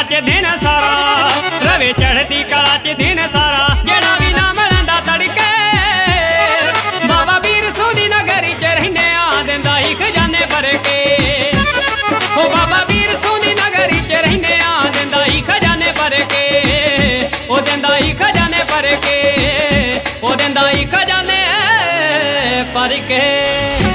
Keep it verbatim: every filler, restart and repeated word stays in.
ਕਲਾ च दिन सारा, रवे चढ़ती कला च दिन सारा, जेड़ा भी नाम लैंदा तड़के। बाबा वीर सोहनी नगरी च रहिंदे आ, दिंदा ही खजाने भर के। ओ बाबा वीर सोहनी नगरी च रहिंदे आ, दिंदा ही खजाने भर के। ओ दिंदा ही खजाने भर के, ओ दिंदा ही खजाने भर के।